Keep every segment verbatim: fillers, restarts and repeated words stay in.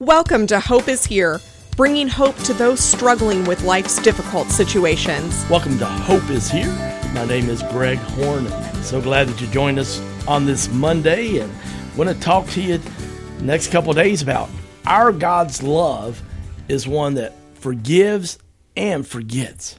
Welcome to Hope is Here, bringing hope to those struggling with life's difficult situations. Welcome to Hope is Here. My name is Greg Horn. So glad that you joined us on this Monday, and want to talk to you the next couple of days about our God's love is one that forgives and forgets.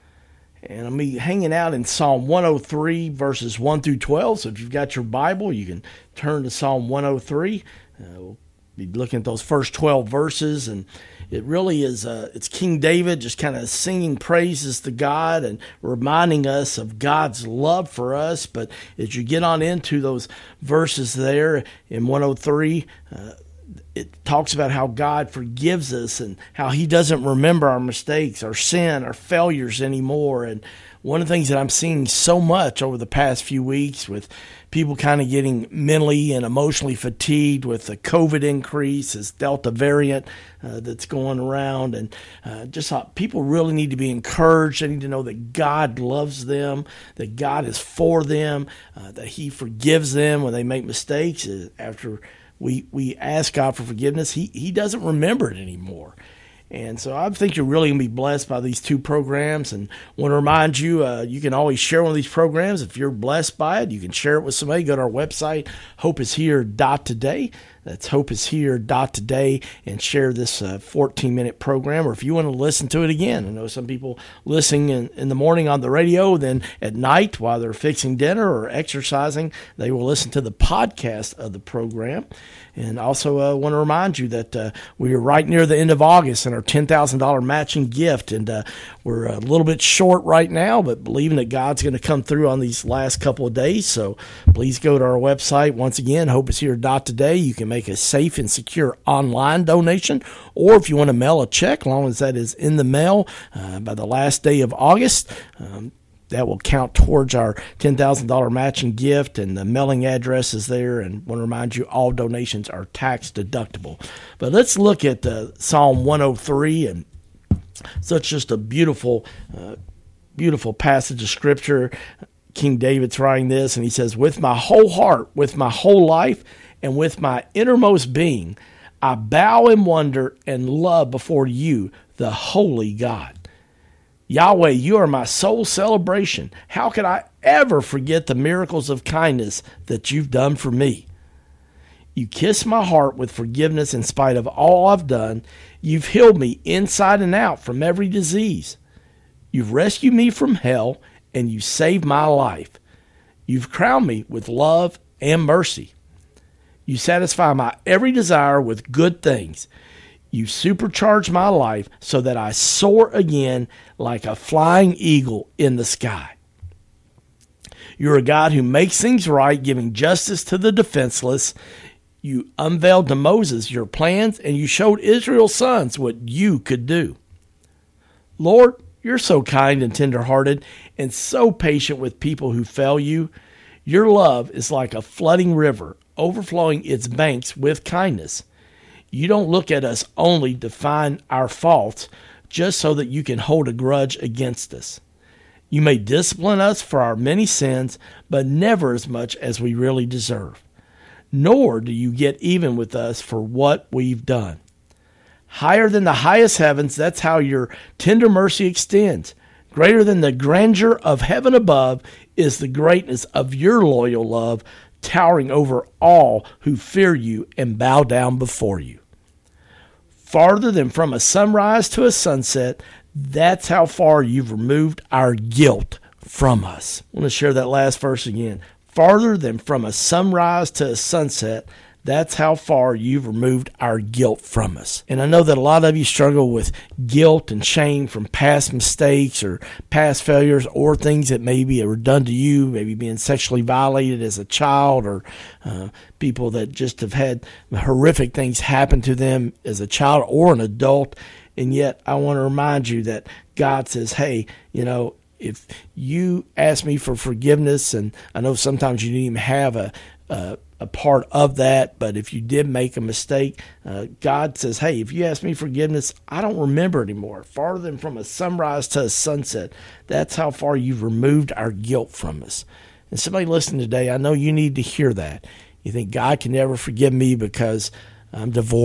And I'm be hanging out in Psalm one oh three, verses one through twelve. So if you've got your Bible, you can turn to Psalm one oh three. Uh, we'll be looking at those first twelve verses, and it really is, uh, it's King David just kind of singing praises to God and reminding us of God's love for us. But as you get on into those verses there in one oh three, uh, it talks about how God forgives us and how he doesn't remember our mistakes, our sin, our failures anymore. And one of the things that I'm seeing so much over the past few weeks with people kind of getting mentally and emotionally fatigued with the COVID increase, this Delta variant uh, that's going around, and uh, just how people really need to be encouraged. They need to know that God loves them, that God is for them, uh, that he forgives them when they make mistakes. After we we ask God for forgiveness, he, he doesn't remember it anymore. And so I think you're really going to be blessed by these two programs. And want to remind you, uh, you can always share one of these programs. If you're blessed by it, you can share it with somebody. Go to our website, hope is here dot today. That's hope is here dot today, and share this uh, fourteen-minute program. Or if you want to listen to it again, I know some people listening in, in the morning on the radio, then at night while they're fixing dinner or exercising, they will listen to the podcast of the program. And also uh, want to remind you that uh, we are right near the end of August and our ten thousand dollars matching gift. And uh, we're a little bit short right now, but believing that God's going to come through on these last couple of days. So please go to our website. Once again, hope is here dot today. You can make a safe and secure online donation, or if you want to mail a check, as long as that is in the mail uh, by the last day of August, um, that will count towards our ten thousand dollars matching gift, and the mailing address is there. And want to remind you, all donations are tax deductible. But let's look at uh, Psalm one oh three, and such just a beautiful, uh, beautiful passage of Scripture. King David's writing this, and he says, "With my whole heart, with my whole life, and with my innermost being, I bow in wonder and love before you, the holy God. Yahweh, you are my sole celebration. How could I ever forget the miracles of kindness that you've done for me? You kiss my heart with forgiveness in spite of all I've done. You've healed me inside and out from every disease. You've rescued me from hell, and you saved my life. You've crowned me with love and mercy. You satisfy my every desire with good things. You supercharge my life so that I soar again like a flying eagle in the sky. You're a God who makes things right, giving justice to the defenseless. You unveiled to Moses your plans, and you showed Israel's sons what you could do. Lord, you're so kind and tenderhearted and so patient with people who fail you. Your love is like a flooding river, overflowing its banks with kindness. You don't look at us only to find our faults, just so that you can hold a grudge against us. You may discipline us for our many sins, but never as much as we really deserve. Nor do you get even with us for what we've done. Higher than the highest heavens, that's how your tender mercy extends. Greater than the grandeur of heaven above is the greatness of your loyal love, towering over all who fear you and bow down before you. Farther than from a sunrise to a sunset, that's how far you've removed our guilt from us." I want to share that last verse again. Farther than from a sunrise to a sunset, that's how far you've removed our guilt from us. And I know that a lot of you struggle with guilt and shame from past mistakes or past failures, or things that maybe were done to you, maybe being sexually violated as a child, or uh, people that just have had horrific things happen to them as a child or an adult. And yet I want to remind you that God says, hey, you know, if you ask me for forgiveness, and I know sometimes you didn't even have a, a a part of that, but if you did make a mistake, uh, God says, hey, if you ask me forgiveness, I don't remember anymore. Farther than from a sunrise to a sunset, that's how far you've removed our guilt from us. And somebody listening today, I know you need to hear that. You think God can never forgive me because I'm divorced.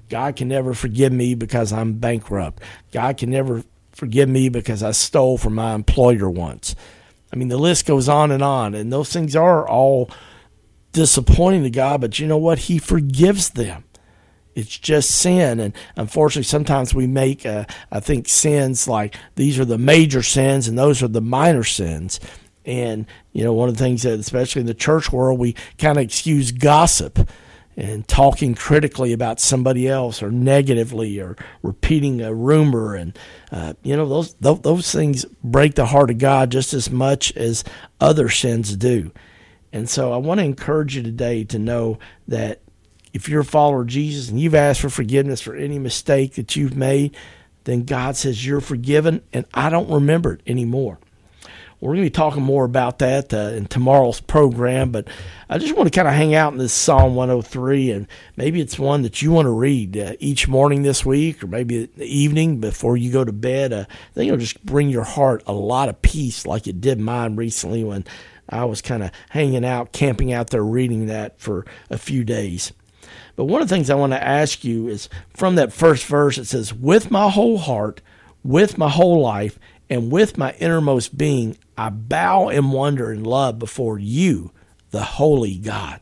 God can never forgive me because I'm bankrupt. God can never forgive me because I stole from my employer once. I mean, the list goes on and on, and those things are all disappointing to God, but you know what? He forgives them. It's just sin, and unfortunately, sometimes we make, uh, I think, sins like these are the major sins and those are the minor sins. And, you know, one of the things that, especially in the church world, we kind of excuse gossip and talking critically about somebody else or negatively or repeating a rumor. And, uh, you know, those, those those things break the heart of God just as much as other sins do. And so I want to encourage you today to know that if you're a follower of Jesus and you've asked for forgiveness for any mistake that you've made, then God says you're forgiven and I don't remember it anymore. We're going to be talking more about that uh, in tomorrow's program, but I just want to kind of hang out in this Psalm one oh three, and maybe it's one that you want to read uh, each morning this week or maybe in the evening before you go to bed. Uh, I think it'll just bring your heart a lot of peace like it did mine recently when I was kind of hanging out, camping out there reading that for a few days. But one of the things I want to ask you is from that first verse, it says, with my whole heart, with my whole life, and with my innermost being, I bow in wonder and love before you, the holy God.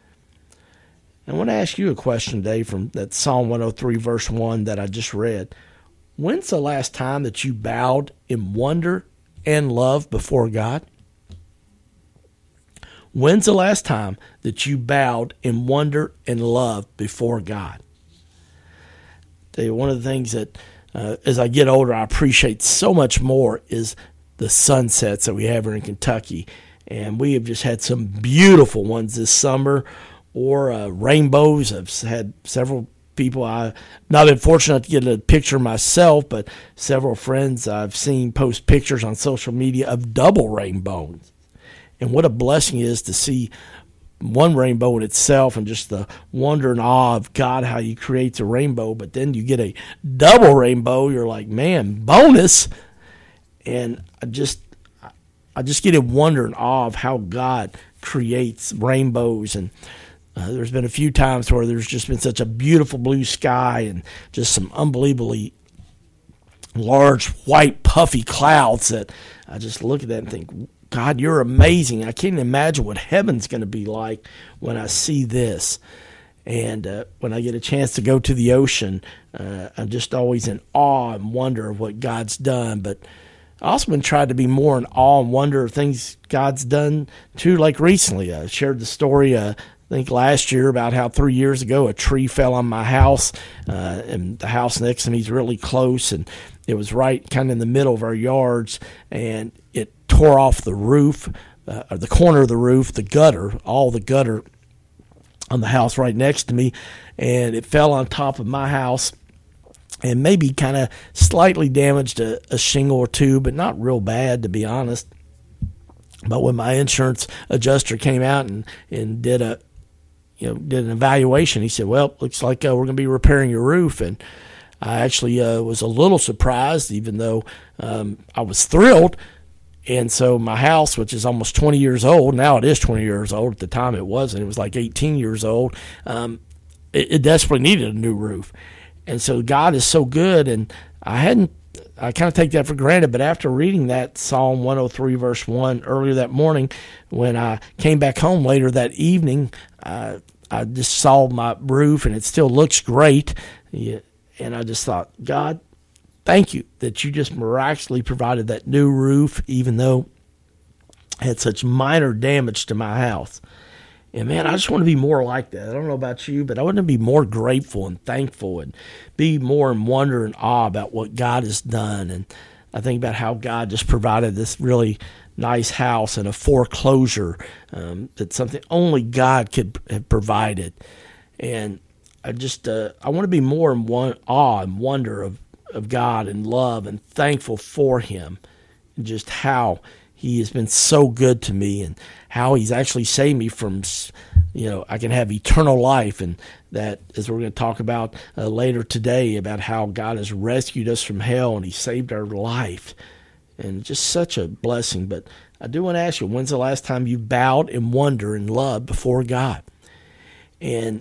I want to ask you a question today from that Psalm one oh three, verse one that I just read. When's the last time that you bowed in wonder and love before God? When's the last time that you bowed in wonder and love before God? Tell you, one of the things that uh, as I get older I appreciate so much more is the sunsets that we have here in Kentucky. And we have just had some beautiful ones this summer, or uh, rainbows. I've had several people. I've not been fortunate to get a picture myself, but several friends I've seen post pictures on social media of double rainbows. And what a blessing it is to see one rainbow in itself and just the wonder and awe of God, how He creates a rainbow. But then you get a double rainbow. You're like, man, bonus. And I just, I just get in wonder and awe of how God creates rainbows. And uh, there's been a few times where there's just been such a beautiful blue sky and just some unbelievably large, white, puffy clouds that I just look at that and think, God, you're amazing. I can't imagine what heaven's going to be like when I see this. And uh, when I get a chance to go to the ocean, uh, I'm just always in awe and wonder of what God's done. But I also been trying to be more in awe and wonder of things God's done, too, like recently. I shared the story, uh, I think last year, about how three years ago a tree fell on my house, uh, and the house next to me is really close, and it was right kind of in the middle of our yards, and it tore off the roof, uh, or the corner of the roof, the gutter, all the gutter on the house right next to me, and it fell on top of my house and maybe kind of slightly damaged a, a shingle or two, but not real bad, to be honest. But when my insurance adjuster came out and, and did a you know did an evaluation, he said, well, looks like uh, we're going to be repairing your roof. And I actually uh, was a little surprised, even though um, I was thrilled. And so my house, which is almost twenty years old, now it is twenty years old. At the time it wasn't. It was like eighteen years old. Um, it, it desperately needed a new roof. And so God is so good. And I hadn't, I kind of take that for granted. But after reading that Psalm one oh three, verse one earlier that morning, when I came back home later that evening, uh, I just saw my roof and it still looks great. Yeah, and I just thought, God, thank you that you just miraculously provided that new roof, even though it had such minor damage to my house. And, man, I just want to be more like that. I don't know about you, but I want to be more grateful and thankful and be more in wonder and awe about what God has done. And I think about how God just provided this really nice house and a foreclosure um, that's something only God could have provided. And I just uh, I want to be more in one, awe and wonder of of God and love and thankful for Him and just how He has been so good to me and how He's actually saved me from, you know, I can have eternal life. And that, as we're going to talk about uh, later today, about how God has rescued us from hell and He saved our life. And just such a blessing. But I do want to ask you, when's the last time you bowed in wonder and love before God? And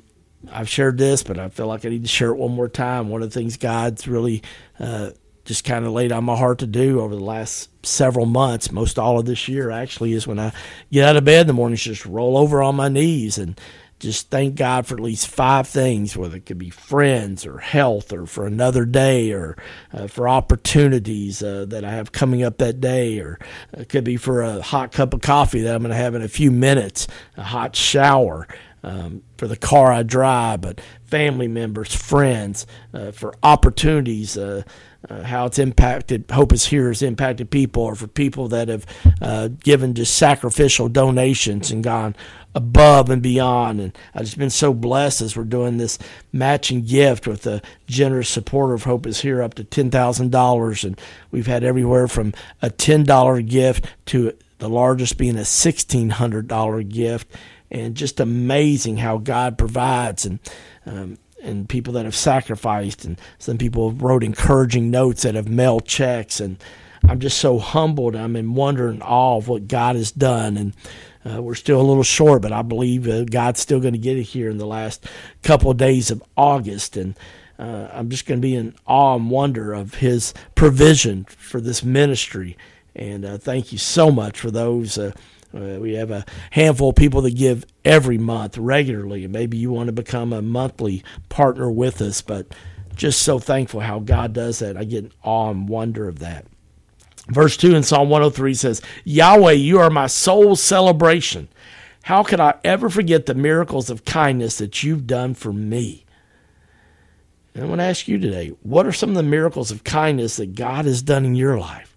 I've shared this, but I feel like I need to share it one more time. One of the things God's really uh, just kind of laid on my heart to do over the last several months, most all of this year actually, is when I get out of bed in the morning, just roll over on my knees and just thank God for at least five things, whether it could be friends or health or for another day or uh, for opportunities uh, that I have coming up that day, or it could be for a hot cup of coffee that I'm going to have in a few minutes, a hot shower, um, for the car I drive, but family members, friends, uh, for opportunities, uh, uh, how it's impacted, Hope is Here has impacted people, or for people that have uh, given just sacrificial donations and gone above and beyond. And I've just been so blessed as we're doing this matching gift with a generous supporter of Hope is Here up to ten thousand dollars. And we've had everywhere from a ten dollar gift to the largest being a sixteen hundred dollar gift. And just amazing how God provides, and um, and people that have sacrificed, and some people have wrote encouraging notes that have mailed checks. And I'm just so humbled. I'm in wonder and awe of what God has done. And Uh, we're still a little short, but I believe uh, God's still going to get it here in the last couple of days of August. And uh, I'm just going to be in awe and wonder of his provision for this ministry. And uh, thank you so much for those. Uh, uh, we have a handful of people that give every month regularly, and maybe you want to become a monthly partner with us. But just so thankful how God does that. I get in awe and wonder of that. Verse two in Psalm one oh three says, Yahweh, you are my soul's celebration. How could I ever forget the miracles of kindness that you've done for me? And I want to ask you today, what are some of the miracles of kindness that God has done in your life?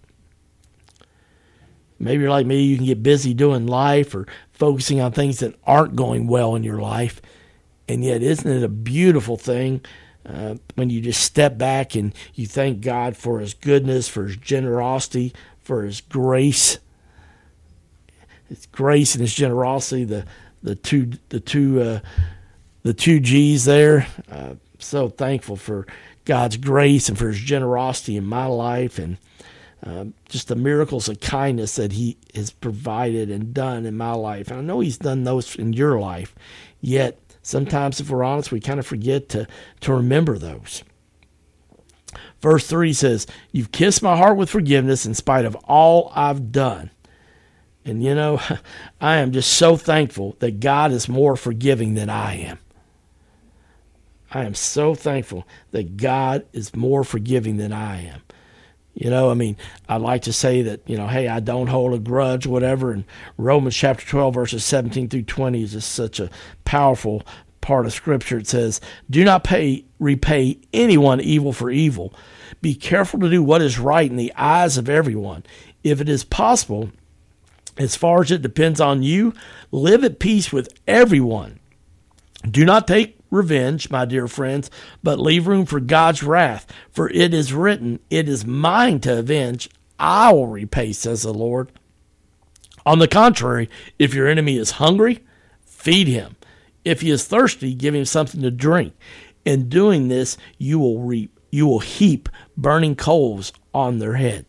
Maybe you're like me, you can get busy doing life or focusing on things that aren't going well in your life. And yet, isn't it a beautiful thing Uh, when you just step back and you thank God for his goodness, for his generosity, for his grace, his grace and his generosity, the the two the two uh, the two G's there. Uh, so thankful for God's grace and for his generosity in my life, and uh, just the miracles of kindness that he has provided and done in my life. And I know he's done those in your life, yet sometimes, if we're honest, we kind of forget to, to remember those. Verse three says, you've kissed my heart with forgiveness in spite of all I've done. And, you know, I am just so thankful that God is more forgiving than I am. I am so thankful that God is more forgiving than I am. You know, I mean, I like to say that, you know, hey, I don't hold a grudge, whatever. And Romans chapter twelve, verses seventeen through twenty is just such a powerful part of Scripture. It says, do not pay, repay anyone evil for evil. Be careful to do what is right in the eyes of everyone. If it is possible, as far as it depends on you, live at peace with everyone. Do not take revenge, my dear friends, but leave room for God's wrath. For it is written, it is mine to avenge. I will repay, says the Lord. On the contrary, if your enemy is hungry, feed him. If he is thirsty, give him something to drink. In doing this, you will reap, you will heap burning coals on their head.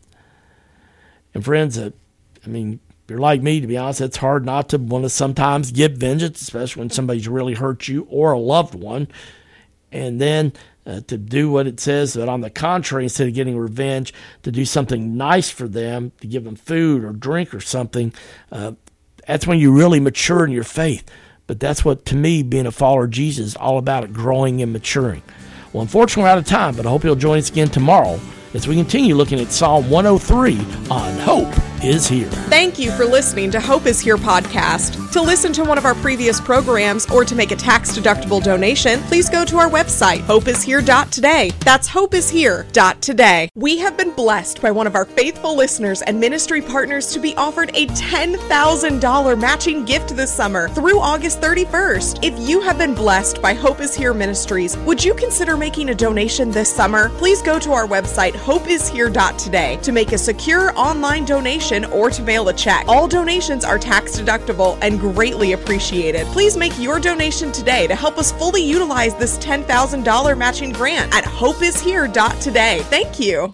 And friends, uh, I mean, if you're like me, to be honest, it's hard not to want to sometimes get vengeance, especially when somebody's really hurt you or a loved one. And then uh, to do what it says, that on the contrary, instead of getting revenge, to do something nice for them, to give them food or drink or something, uh, that's when you really mature in your faith. But that's what, to me, being a follower of Jesus is all about, it growing and maturing. Well, unfortunately, we're out of time, but I hope you'll join us again tomorrow as we continue looking at Psalm one oh three on Hope is Here. Thank you for listening to Hope is Here podcast. To listen to one of our previous programs or to make a tax-deductible donation, please go to our website, hope is here dot today. That's hope is here dot today. We have been blessed by one of our faithful listeners and ministry partners to be offered a ten thousand dollars matching gift this summer through August thirty-first. If you have been blessed by Hope is Here Ministries, would you consider making a donation this summer? Please go to our website, hope is here dot today, to make a secure online donation or to mail a check. All donations are tax deductible and greatly appreciated. Please make your donation today to help us fully utilize this ten thousand dollars matching grant at hope is here dot today. Thank you.